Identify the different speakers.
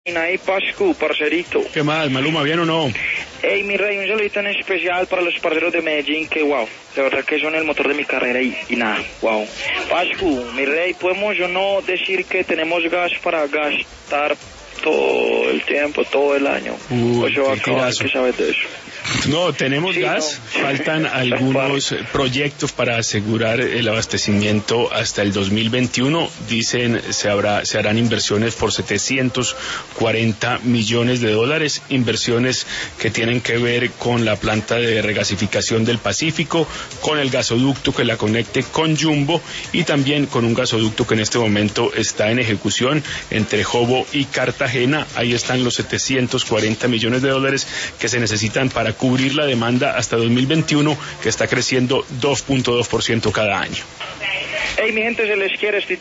Speaker 1: Ahí Pascu, parcerito.
Speaker 2: ¿Qué más, Maluma, bien o no?
Speaker 1: Hey, mi rey, un saludito en especial para los parceros de Medellín, que wow, de verdad que son el motor de mi carrera y nada, wow. Pascu, mi rey, ¿podemos o no decir que tenemos gas para gastar todo el tiempo, todo el año?
Speaker 2: Uy,
Speaker 1: ¿Qué sabes de eso?
Speaker 2: No, tenemos gas,
Speaker 1: no.
Speaker 2: Faltan algunos proyectos para asegurar el abastecimiento hasta el 2021. Dicen se harán inversiones por $740 millones, inversiones que tienen que ver con la planta de regasificación del Pacífico, con el gasoducto que la conecte con Jumbo y también con un gasoducto que en este momento está en ejecución entre Jobo y Cartagena. Ahí están los $740 millones que se necesitan para cubrir la demanda hasta 2021, que está creciendo 2.2% cada año.
Speaker 1: Hey, mi gente, se les quiere, estoy